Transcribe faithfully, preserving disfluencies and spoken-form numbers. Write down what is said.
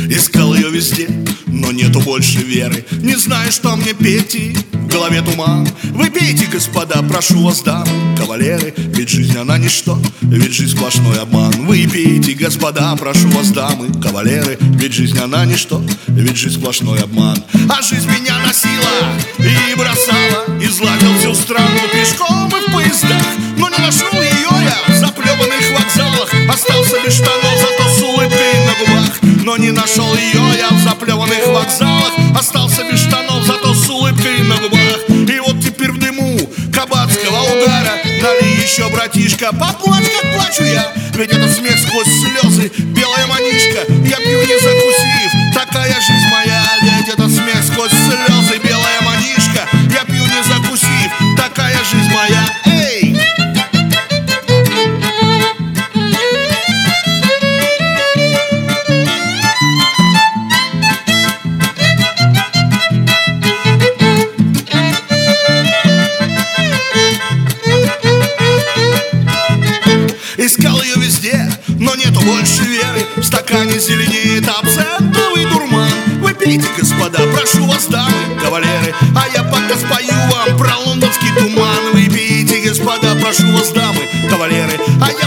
Искал ее везде, но нету больше веры. Не знаю, что мне петь, и в голове туман. Вы пейте, господа, прошу вас, дамы, кавалеры, ведь жизнь она ничто, ведь жизнь сплошной обман. Вы пейте, господа, прошу вас, дамы, кавалеры, ведь жизнь она ничто, ведь жизнь сплошной обман. А жизнь меня носила и бросала, излазил всю страну пешком и в поездах. Но не нашел ее я в заплеванных вокзалах, остался без штанов, зато с улыбкой на губах. Но не нашел ее я в заплеванных вокзалах, остался без штанов, зато с улыбкой на губах. И вот теперь в дыму кабацкого угара налей еще, братишка, поплачь, как плачу я. Ведь это смех сквозь слезы, белая манишка, я пью не закусив, такая жизнь моя. Ведь это смех сквозь слезы, белая манишка, я пью не закусив, такая жизнь моя. Эй! Искал ее везде, но нету больше веры. В стакане зеленеет абсентовый дурман. Вы пейте, господа, прошу вас, дамы, кавалеры, а я пока спою вам про лондонский туман. Вы пейте, господа, прошу вас, дамы, кавалеры, а